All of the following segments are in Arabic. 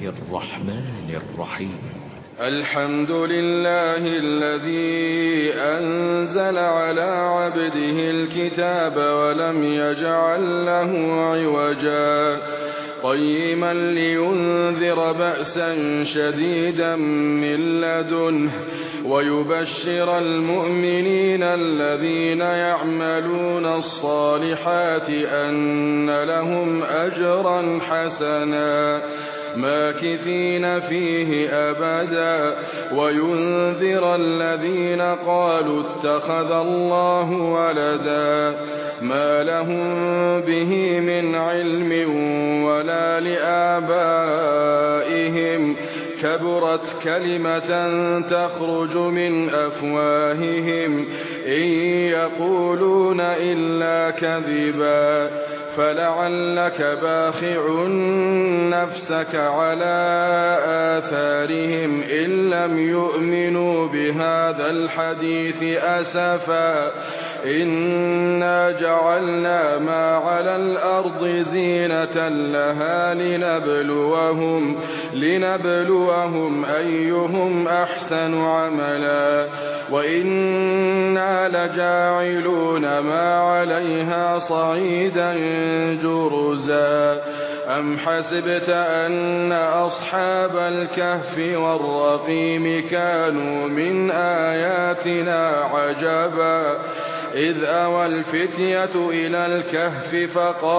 الرحمن الرحيم. الحمد لله الذي أنزل على عبده الكتاب ولم يجعل له عوجا قيما لينذر بأسا شديدا من لدنه ويبشر المؤمنين الذين يعملون الصالحات أن لهم أجرا حسنا ماكثين فيه أبدا وينذر الذين قالوا اتخذ الله ولدا ما لهم به من علم ولا لآبائهم كبرت كلمة تخرج من أفواههم إن يقولون إلا كذبا فلعلك باخع نفسك على آثارهم إن لم يؤمنوا بهذا الحديث أسفا إنا جعلنا ما على الأرض زينة لها لنبلوهم أيهم أحسن عملا وإنا لجاعلون ما عليها صعيدا جرزا أم حسبت أن أصحاب الكهف والرقيم كانوا من آياتنا عجبا إذ أوى الفتية إلى الكهف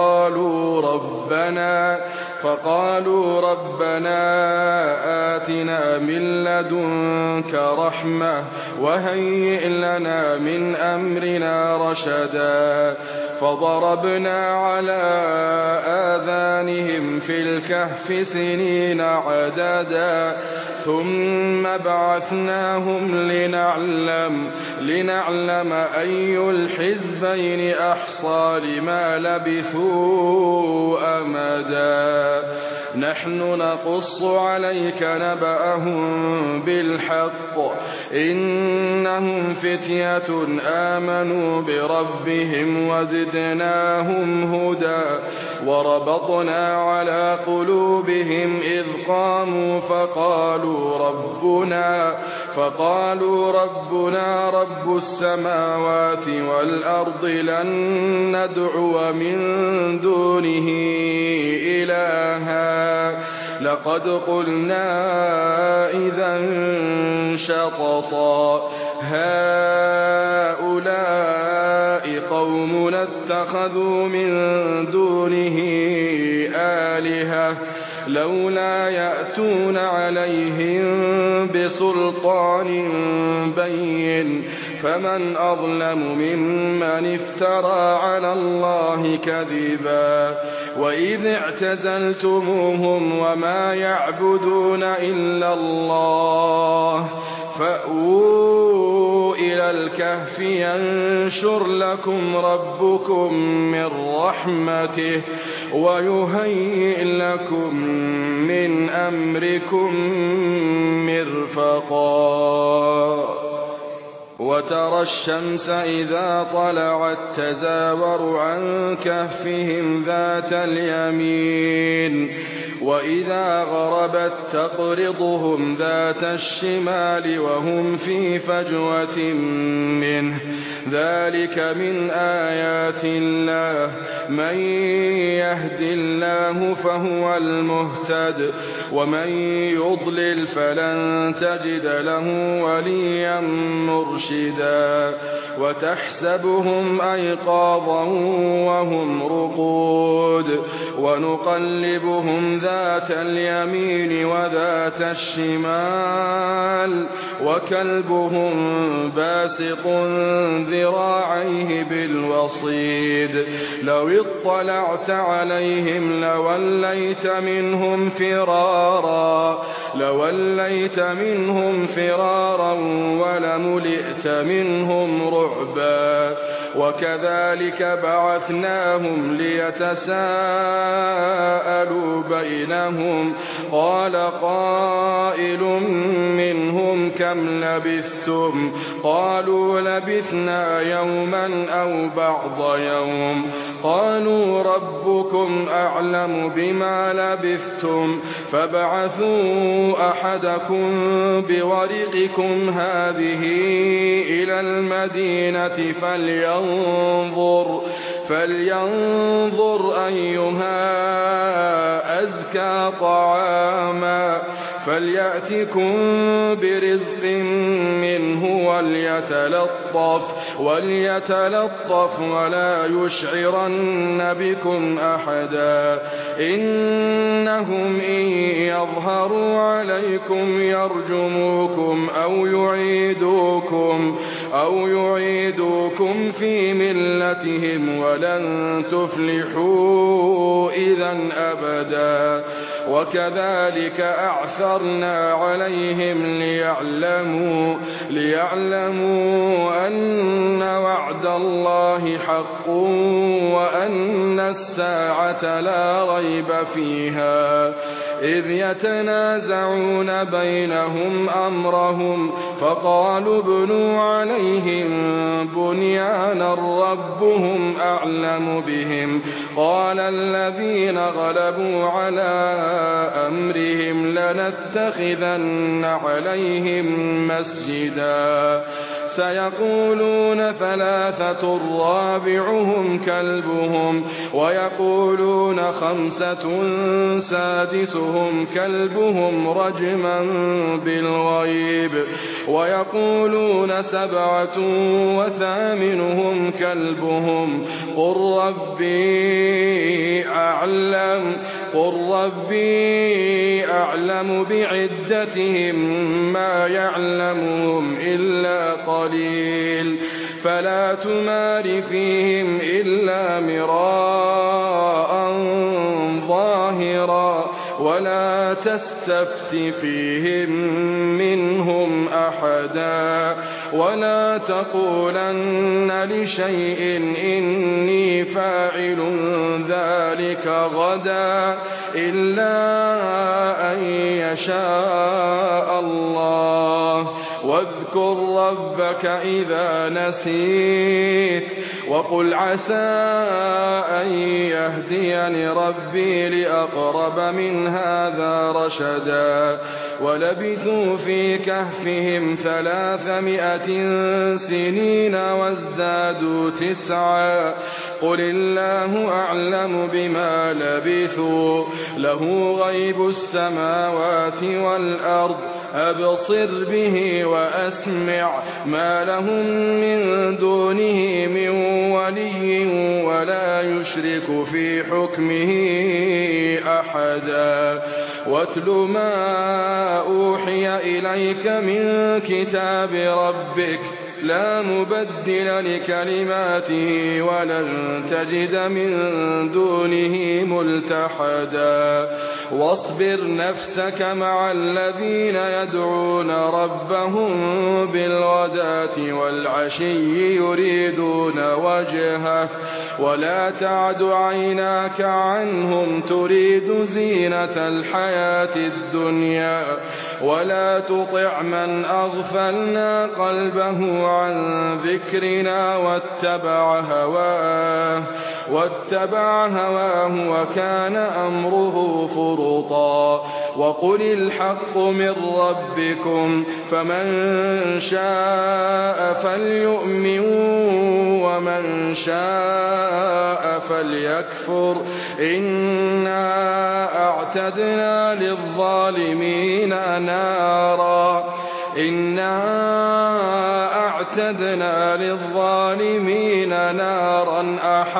فقالوا ربنا آتنا من لدنك رحمة وهيئ لنا من أمرنا رشدا فضربنا على آذانهم في الكهف سنين عددا ثم بعثناهم لنعلم أي الحزبين أحصى لما لبثوا أمدا نحن نقص عليك نبأهم بالحق إنهم فتية آمنوا بربهم وزدناهم هدى وربطنا على قلوبهم إذ قاموا فقالوا ربنا رب السماوات والأرض لن ندعو من دونه إلها لقد قلنا إذا شططا هؤلاء قومنا اتخذوا من دونه آلهة لولا يأتون عليهم بسلطان بين فمن أظلم ممن افترى على الله كذبا وإذ اعتزلتموهم وما يعبدون إلا الله فأووا إلى الكهف ينشر لكم ربكم من رحمته ويهيئ لكم من أمركم مرفقا وترى الشمس إذا طلعت تزاور عن كهفهم ذات اليمين وإذا غربت تقرضهم ذات الشمال وهم في فجوة منه ذلك من آيات الله من يهد الله فهو المهتد ومن يضلل فلن تجد له وليا مرشدا وتحسبهم أيقاظا وهم رقود ونقلبهم ذات اليمين وذات الشمال وكلبهم باسط ذراعيه بالوصيد لو اطلعت عليهم لوليت منهم فرارا ولملئت منهم رعبا وكذلك بعثناهم ليتساءلوا بينهم قال قائل منهم كم كم لبثتم قالوا لبثنا يوما أو بعض يوم قالوا ربكم أعلم بما لبثتم فابعثوا أحدكم بورقكم هذه إلى المدينة فلينظر أيها أزكى طعاما فليأتكم برزق منه وليتلطف ولا يشعرن بكم أحدا إنهم إن يظهروا عليكم يرجموكم أو يعيدوكم في ملتهم ولن تفلحوا إذا أبدا وكذلك أعثرنا عليهم ليعلموا أن وعد الله حق وأن الساعة لا ريب فيها إذ يتنازعون بينهم أمرهم فقالوا ابنوا عليهم بنيانا ربهم أعلم بهم قال الذين غلبوا على أمرهم لنتخذن عليهم مسجدا سيقولون ثلاثة رابعهم كلبهم ويقولون خمسة سادسهم كلبهم رجما بالغيب ويقولون سبعة وثامنهم كلبهم قل ربي أعلم بعدتهم ما يعلمهم إلا قليل فلا تمار فيهم إلا مراء ظاهرا ولا تستفت فيهم منهم أحدا ولا تقولن لشيء إني فاعل ذلك غدا إلا أن يشاء الله واذكر ربك إذا نسيت وقل عسى أن يهديني ربي لأقرب من هذا رشدا ولبثوا في كهفهم 300 سنين وازدادوا 9 قل الله أعلم بما لبثوا له غيب السماوات والأرض أبصر به وأسمع ما لهم من دونه من ولي ولا يشرك في حكمه أحدا واتل ما أوحي إليك من كتاب ربك لا مبدل لكلماته ولن تجد من دونه ملتحدا واصبر نفسك مع الذين يدعون ربهم بالغداة والعشي يريدون وجهه ولا تعد عيناك عنهم تريد زينة الحياة الدنيا ولا تطع من أغفلنا قلبه عن ذكرنا واتبع هواه وكان أمره فرطا وقل الحق من ربكم فمن شاء فليؤمن ومن شاء فليكفر إنا أعتدنا للظالمين نارا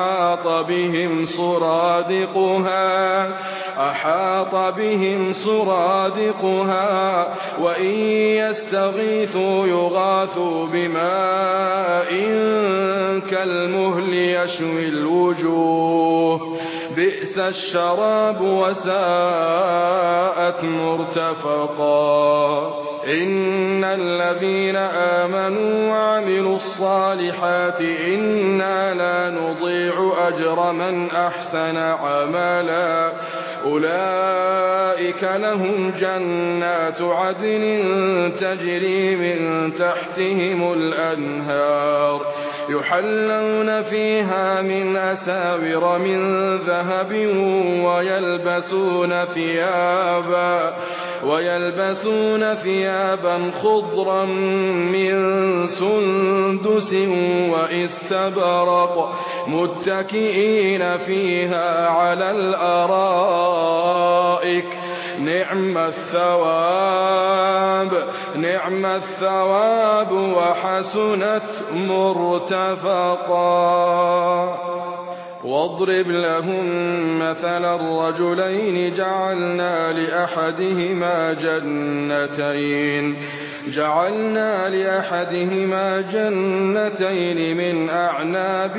أحاط بهم سرادقها وإن يستغيثوا يغاثوا بماء كالمهل يشوي الوجوه بئس الشراب وساءت مرتفقا إن الذين آمنوا وعملوا الصالحات إنا لا نضيع أجر من أحسن عملا أولئك أولئك لهم جنات عدن تجري من تحتهم الأنهار يحلون فيها من أساور من ذهب ويلبسون ثيابا خضرا من سندس وإستبرق متكئين فيها على الأرائك نعم الثواب وحسنت مرتفقا. واضرب لهم مثل الرجلين جعلنا لأحدهما جنتين من أعناب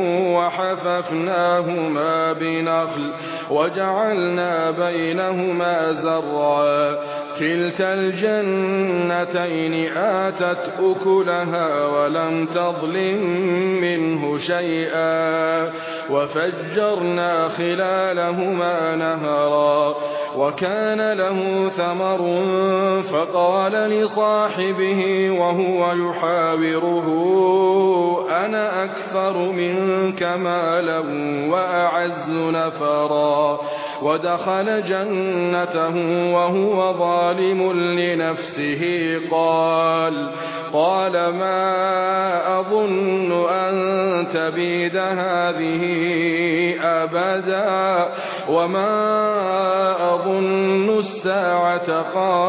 وحففناهما بنخل وجعلنا بينهما زرعا كلتا الجنتين آتت أكلها ولم تظلم منه شيئا وفجرنا خلالهما نهرا وكان له ثمر فقال لصاحبه وهو يحاوره أنا أكثر منك مالا وأعز نفرا ودخل جنته وهو ظالم لنفسه قال ما أظن أن تبيد هذه أبدا وما أظن الساعة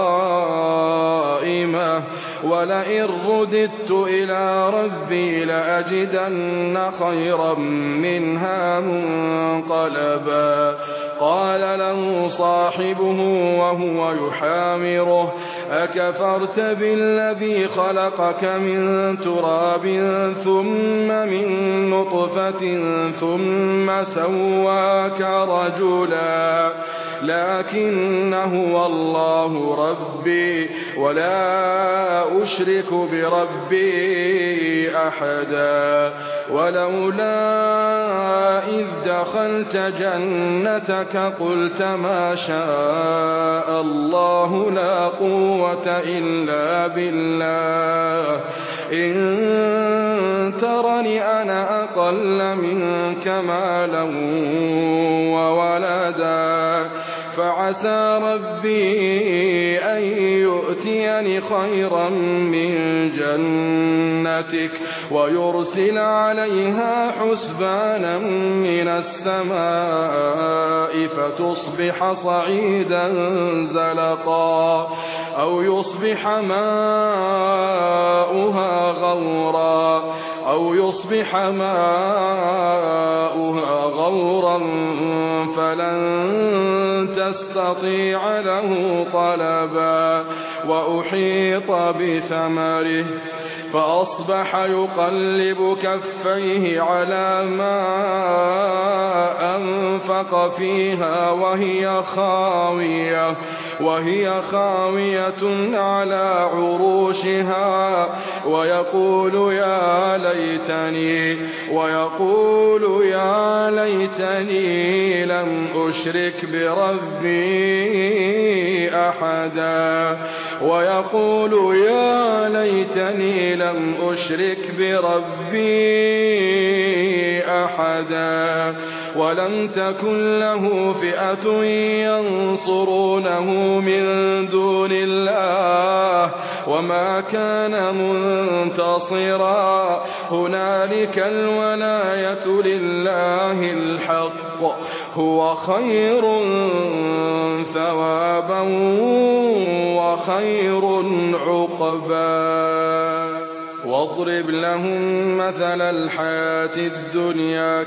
قائمة ولئن رددت إلى ربي لأجدن خيرا منها منقلبا. قال له صاحبه وهو يحاوره أكفرت بالذي خلقك من تراب ثم من نطفة ثم سواك رجلا لكن هو الله ربي ولا أشرك بربي أحدا. ولولا إذ دخلت جنتك قلت ما شاء الله لا قوة إلا بالله إن ترني أنا أقل منك مالا وولدا فعسى ربي أن يؤتيني خيرا من جنتك ويرسل عليها حسبانا من السماء فتصبح صعيدا زلقا أو يصبح ماؤها غورا فلن تستطيع له طلبا وأحيط بثمره فأصبح يقلب كفيه على ما أنفق فيها وهي خاوية على عروشها ويقول يا ليتني لم أشرك بربي أحدا ولم تكن له فئة ينصرونه من دون الله وما كان منتصرا هنالك الولاية لله الحق هو خير ثوابا وخير عقبا. واضرب لهم مثل الحياة الدنيا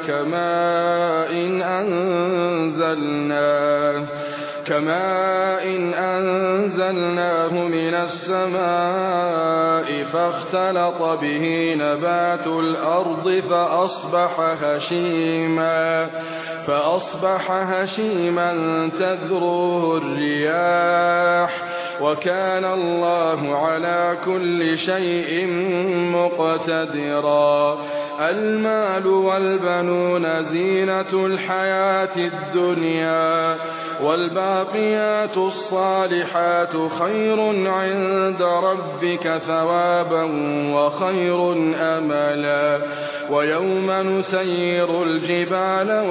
كماء أنزلناه من السماء فاختلط به نبات الأرض فأصبح هشيما تذروه الرياح وكان الله على كل شيء مقتدرا. المال والبنون زينة الحياة الدنيا والباقيات الصالحات خير عند ربك ثوابا وخير أملا ويوم نسير الجبال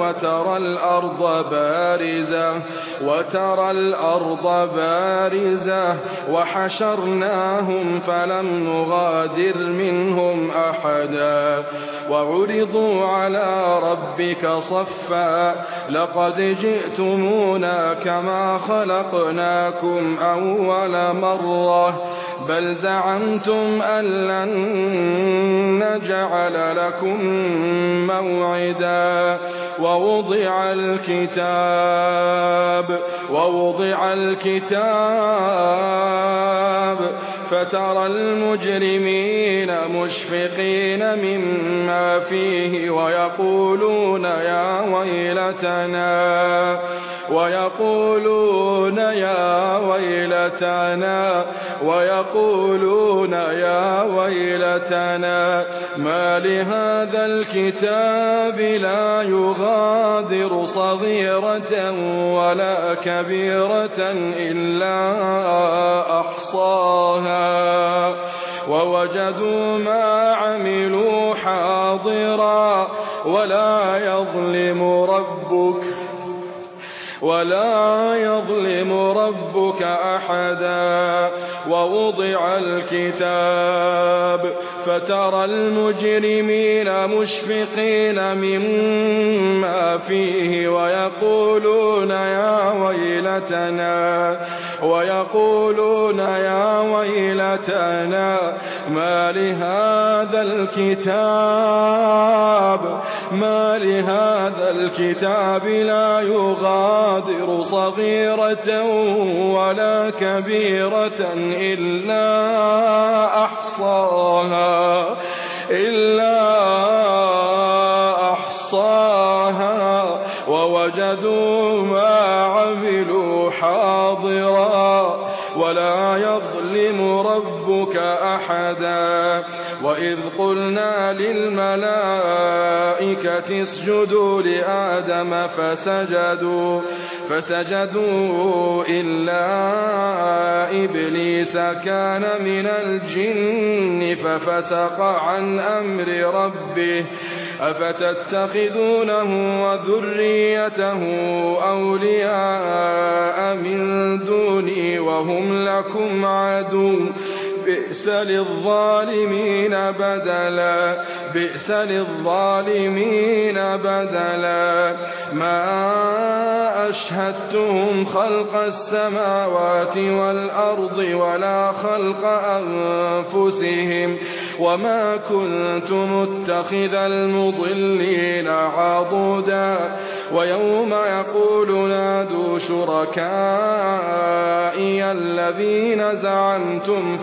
وترى الأرض بارزة وحشرناهم فلم نغادر منهم أحدا وعرضوا على ربك صفا لقد جئتمونا كما خلقناكم أول مرة بل زعمتم أن لن نجعل لكم موعدا ووضع الكتاب فترى المجرمين مشفقين مما فيه ويقولون يا ويلتنا ما لهذا الكتاب لا يغادر صغيرة ولا كبيرة إلا أحصاها ووجدوا ما عملوا حاضرا ولا يظلم ربك أحدا ووضع الكتاب فترى المجرمين مشفقين مما فيه ويقولون يا ويلتنا ما لهذا الكتاب لا يغادر صغيرة ولا كبيرة إلا أحصاها ووجدوا ما عملوا حاضرا ولا يظلم ربك أحدا وإذ قلنا للملائكة اسجدوا لآدم فسجدوا إلا إبليس كان من الجن ففسق عن أمر ربه أفتتخذونه وذريته أولياء من دوني وهم لكم عدو بئس للظالمين بدلا ما أشهدتهم خلق السماوات والأرض ولا خلق أنفسهم وما كنت متخذ المضلين عضدا ويوم يقول نادوا شركائي الذين زعمتم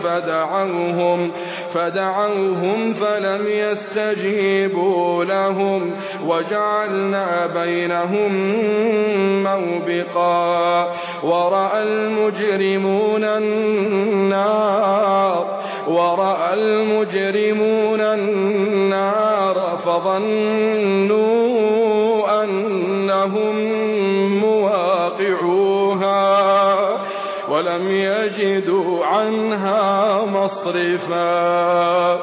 فدعوهم فلم يستجيبوا لهم وجعلنا بينهم موبقا ورأى المجرمون النار فظنوا أنهم مواقعوها ولم يجدوا عنها مصرفا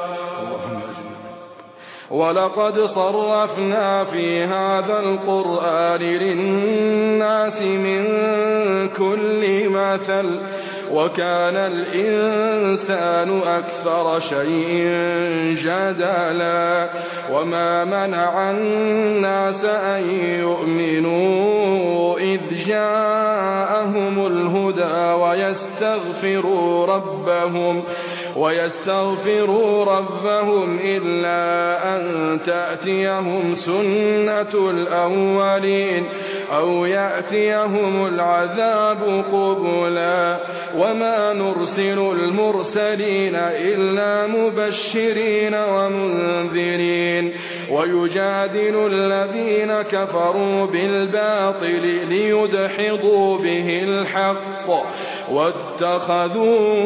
ولقد صرفنا في هذا القرآن للناس من كل مثل وكان الإنسان أكثر شيء جدلا وما منع الناس أن يؤمنوا إذ جاءهم الهدى ويستغفروا ربهم إلا أن تأتيهم سنة الأولين أو يأتيهم العذاب قبلا وما نرسل المرسلين إلا مبشرين ومنذرين ويجادل الذين كفروا بالباطل ليدحضوا به الحق واتخذوا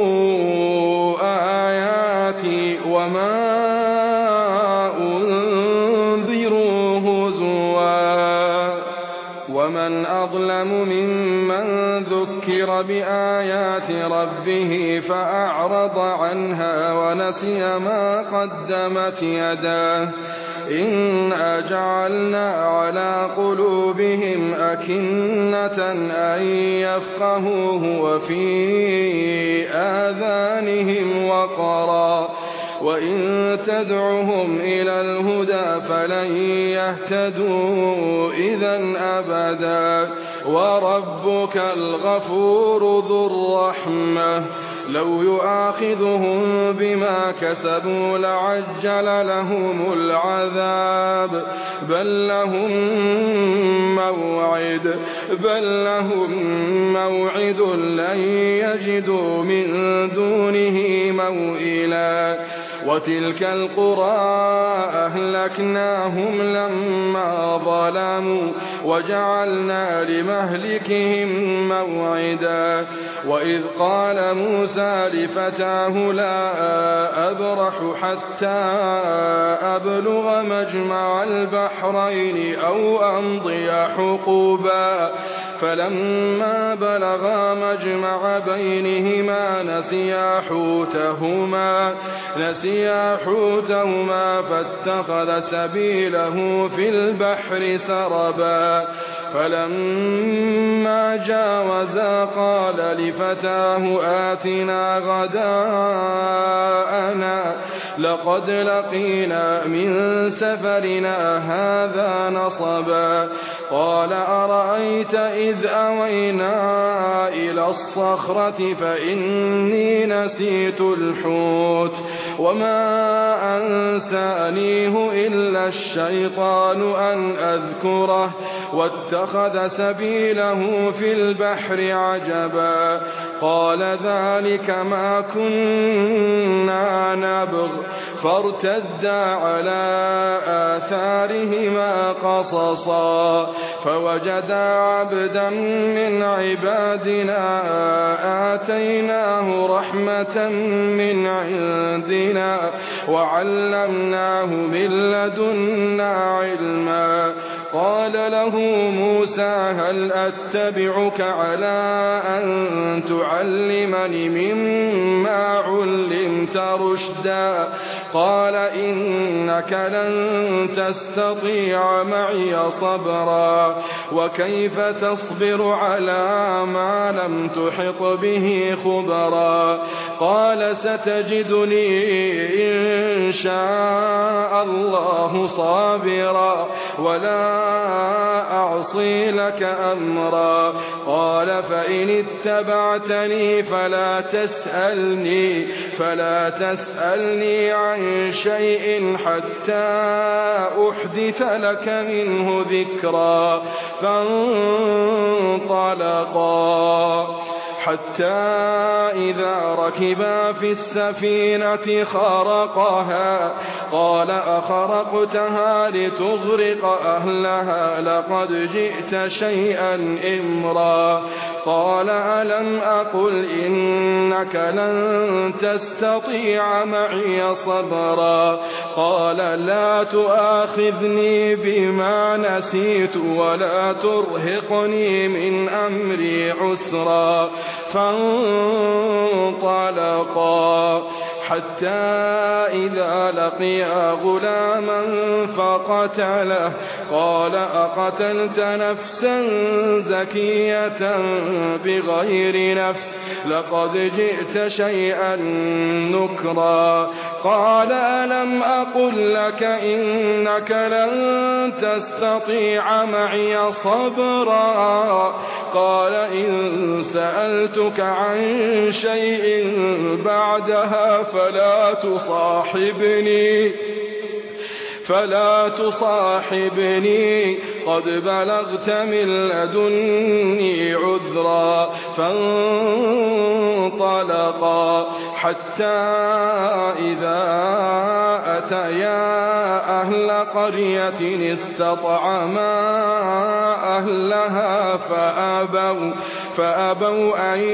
آياتي وما أنذروا هزوا وما ومن أظلم ممن ذكر بآيات ربه فأعرض عنها ونسي ما قدمت يداه إنا جعلنا على قلوبهم أكنة أن يفقهوه وفي آذانهم وقرا وإن تدعهم إلى الهدى فلن يهتدوا إذا أبدا وربك الغفور ذو الرحمة لو يؤاخذهم بما كسبوا لعجل لهم العذاب بل لهم موعد لن يجدوا من دونه موئلا وتلك القرى أهلكناهم لما ظلموا وجعلنا لمهلكهم موعدا وإذ قال موسى لفتاه لا أبرح حتى أبلغ مجمع البحرين أو أمضي حقوبا فلما بلغا مجمع بينهما نسيا حوتهما فاتخذ سبيله في البحر سربا فلما جاوزا قال لفتاه آتنا غداءنا لقد لقينا من سفرنا هذا نصبا قال أرأيت إذ أوينا إلى الصخرة فإني نسيت الحوت وما أنسانيه إلا الشيطان أن أذكره واتخذ سبيله في البحر عجبا قال ذلك ما كنا نبغ فارتدا على آثارهما قصصا فوجدا عبدا من عبادنا آتيناه رحمة من عندنا وعلمناه من لدنا علما قال له موسى هل أتبعك على أن تعلمني مما علمت رشدا قال إنك لن تستطيع معي صبرا وكيف تصبر على ما لم تحط به خبرا قال ستجدني إن شاء الله صابرا ولا أعصي لك أمرا قال فإن اتبعتني فلا تسألني عن شيء حتى أحدث لك منه ذكرا فانطلقا حتى إذا ركبا في السفينة خرقها قال أخرقتها لتغرق أهلها لقد جئت شيئا إمرا قال ألم أقل إنك لن تستطيع معي صبرا قال لا تؤاخذني بما نسيت ولا ترهقني من أمري عسرا فانطلقا حتى إذا لقيا غلاما فقتله قال أقتلت نفسا زكية بغير نفس لقد جئت شيئا نكرا قال ألم أقل لك إنك لن تستطيع معي صبرا قال إن سألتك عن شيء بعدها فلا تصاحبني قد بلغت من لدني عذرا فانطلقا حتى إذا أتيا أهل قرية استطعما أهلها فأبوا أن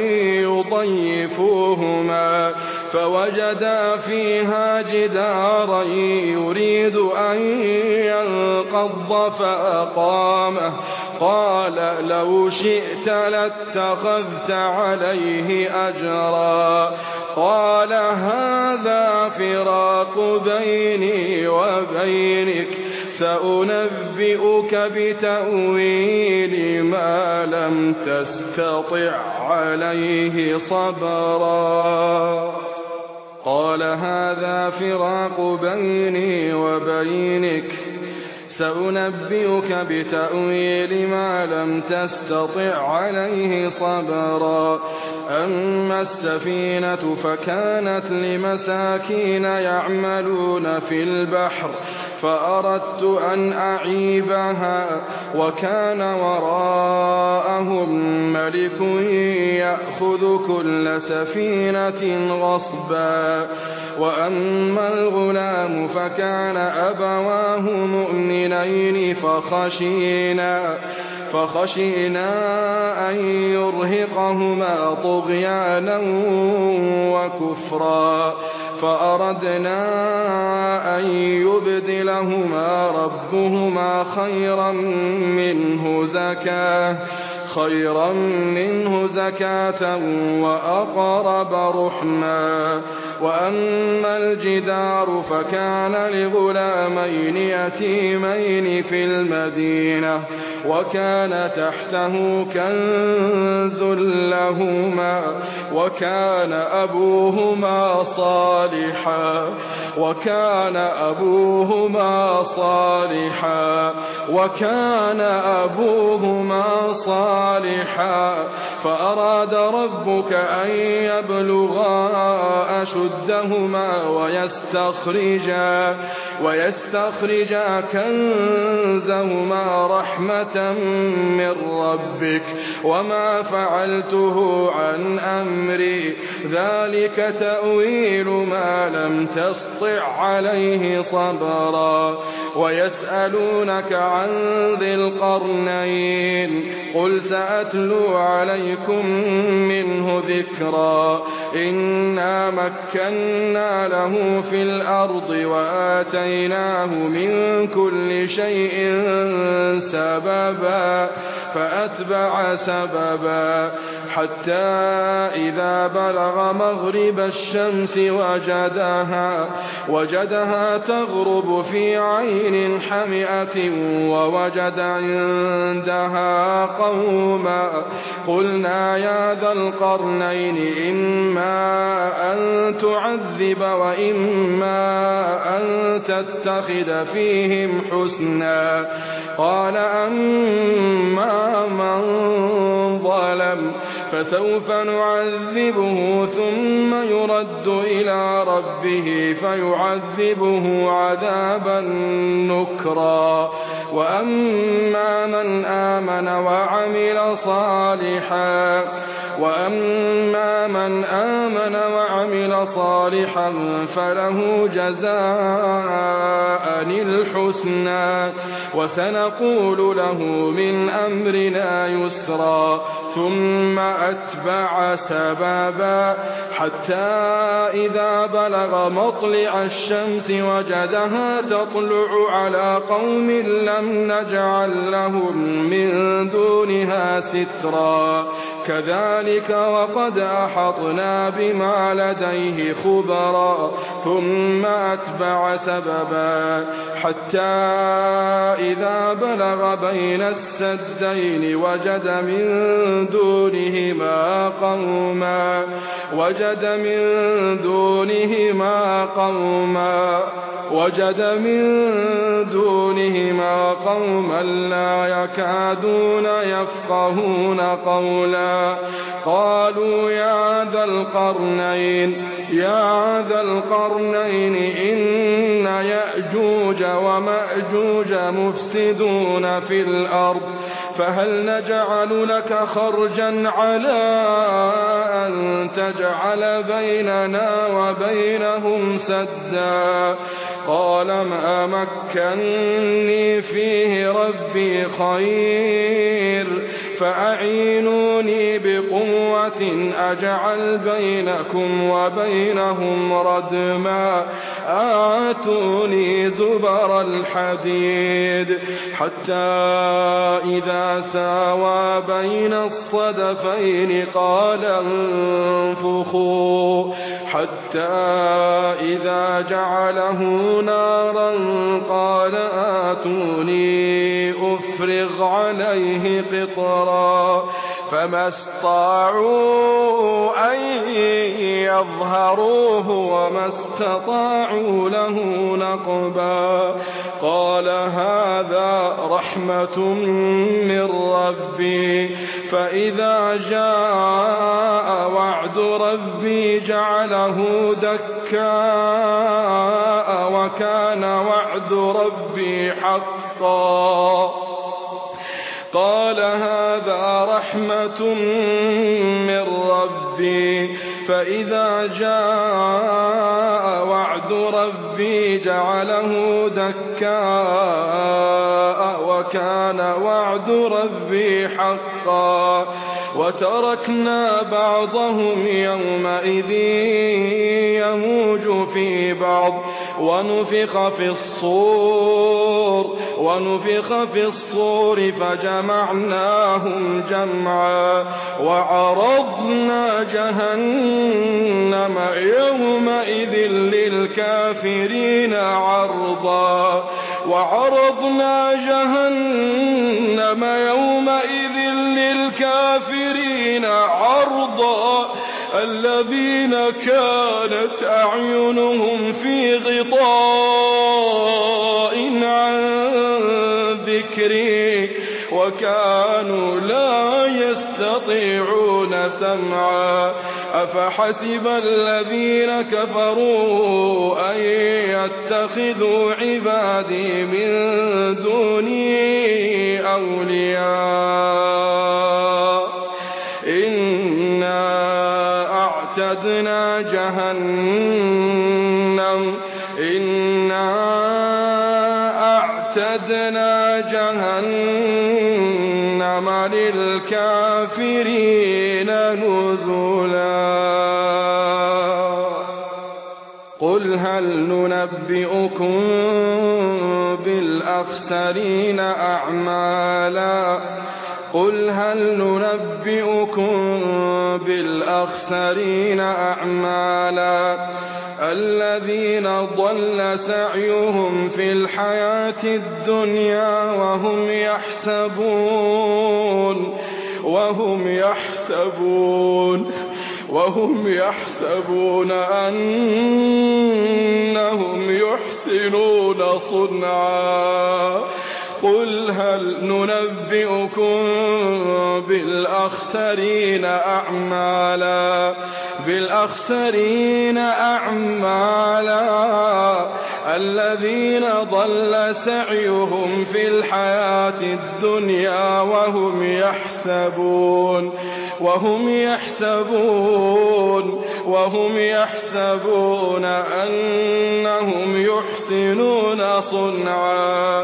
يضيفوهما فوجدا فيها جدارا يريد أن ينقض فأقامه قال لو شئت لاتخذت عليه أجرا قال هذا فراق بيني وبينك سأنبئك بتأويل ما لم تستطع عليه صبرا قال هذا فراق بيني وبينك سأنبئك بتأويل ما لم تستطع عليه صبرا أما السفينة فكانت لمساكين يعملون في البحر فأردت أن أعيبها وكان وراءهم ملك يأخذ كل سفينة غصبا وأما الغلام فكان أبواه مؤمنين فخشينا أن يرهقهما طغيانا وكفرا فأردنا أن يبدلهما ربهما خيرا منه زكاة وأقرب رحما وأما الجدار فكان لغلامين يتيمين في المدينة وكان تحته كنز لهما وكان أبوهما صالحا فأراد ربك أن يبلغا أشدهما ويستخرجا كنزهما رحمة من ربك وما فعلته عن أمري ذلك تأويل ما لم تسطع عليه صبرا ويسألونك عن ذي القرنين قل سأتلو عليكم منه ذكرا إنا مكنا له في الأرض وآتيناه من كل شيء سببا فأتبع سببا حتى إذا بلغ مغرب الشمس وجدها تغرب في عين حمئة ووجد عندها قوما قلنا يا ذا القرنين إما أن تعذب وإما أن تتخذ فيهم حسنا قال أما من ظلم فسوف نعذبه ثم يرد إلى ربه فيعذبه عذابا نكرا وأما من آمن وعمل صالحا فله جزاء الحسنى وسنقول له من أمرنا يسرا ثم أتبع سببا حتى إذا بلغ مطلع الشمس وجدها تطلع على قوم لم نجعل لهم من دونها سترا كذلك وقد أحطنا بما لديه خبرا ثم أتبع سببا حتى إذا بلغ بين السدين وجد من دونهما قوما لا يكادون يفقهون قولا قالوا يا ذا القرنين إن يأجوج ومأجوج مفسدون في الأرض فهل نجعل لك خرجا على أن تجعل بيننا وبينهم سدا قال ما مكنني فيه ربي خير فأعينوني بقوة أجعل بينكم وبينهم ردما آتوني زبر الحديد حتى إذا ساوى بين الصدفين قال انفخوا حتى إذا جعله نارا قال آتوني أفرغ عليه قطرا فما استطاعوا أن يظهروه وما استطاعوا له نقبا قال هذا رحمة من ربي فإذا جاء وعد ربي جعله دكاء وكان وعد ربي حقا قال هذا رحمة من ربي فإذا جاء وعد ربي جعله دكاء وكان وعد ربي حقا وتركنا بعضهم يومئذ يموج في بعض ونفخ في الصور فجمعناهم جمعا وعرضنا جهنم يومئذ للكافرين عرضا الذين كانت أعينهم في غطاء عن ذكري وكانوا لا يستطيعون سمعا أفحسب الذين كفروا أن يتخذوا عبادي من دوني أولياء إنا أعتدنا جهنم للكافرين نزلا قل هل ننبئكم بالأخسرين أعمالا الذين ضل سعيهم في الحياة الدنيا وهم يحسبون أنهم يحسنون صنعا قل هل ننبئكم بالأخسرين أعمالا الذين ضل سعيهم في الحياة الدنيا وهم يحسبون أنهم يحسنون صنعا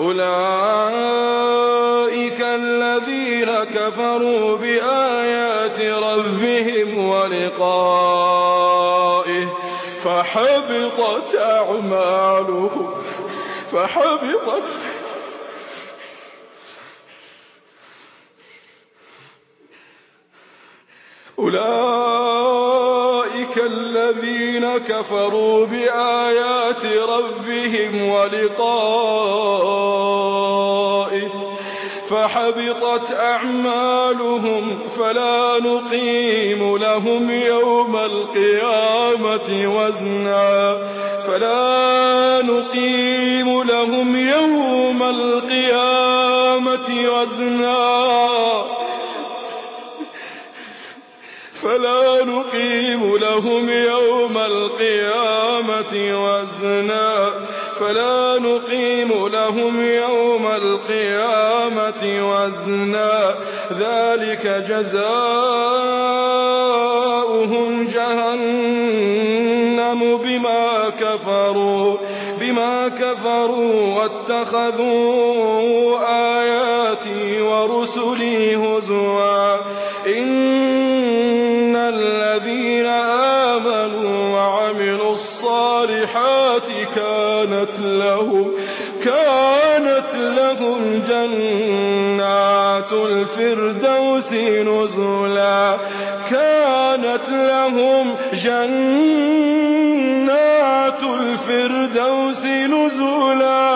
أولئك الذين كفروا بآيات ربهم ولقائه فحبطت أعمالهم أولئك الذين كفروا بآيات ربهم ولقائه فحبطت أعمالهم فلا نقيم لهم يوم القيامة وزنا ذلك جزاؤهم جهنم بما كفروا واتخذوا آياتي ورسلي لي هزوا إن الذين آمنوا وعملوا الصالحات كانت لهم جنات الفردوس نزلا كانت لهم جنات الفردوس نزلا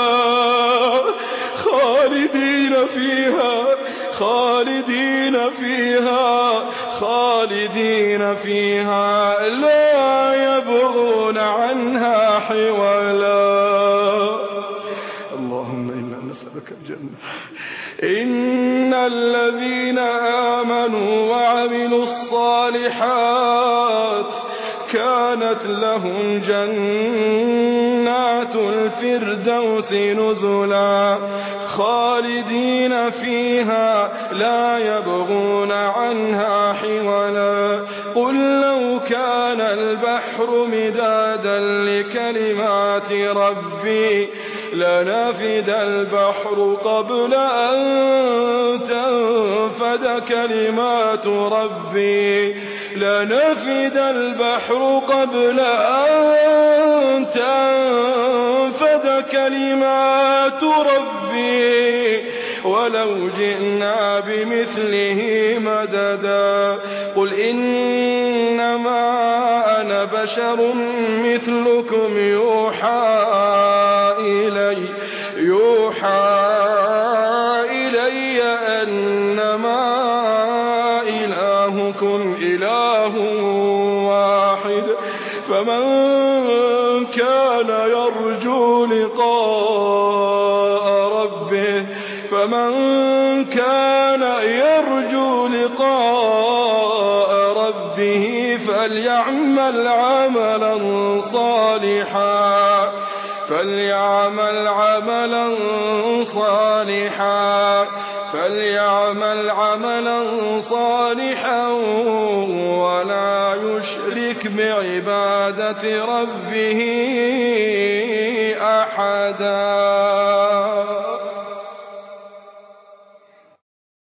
خالدين فيها لا يبغون عنها حولا. اللهم إنا نسألك الجنة. إن الذين آمنوا وعملوا الصالحات كانت لهم جنات الفردوس نزلا خالدين فيها لا يبغون عنها حولا. قل لو كان البحر مدادا لكلمات ربي لنفد البحر قبل أن تنفد كلمات ربي لنفد البحر قبل أن تنفد كلمات ربي ولو جئنا بمثله مددا. قل إنما أنا بشر مثلكم يوحى إلي أنما إلهكم إله واحد فمن كان يرجو لقاء ربه فليعمل عملا صالحا ولا يشرك بعبادة ربه أحدا.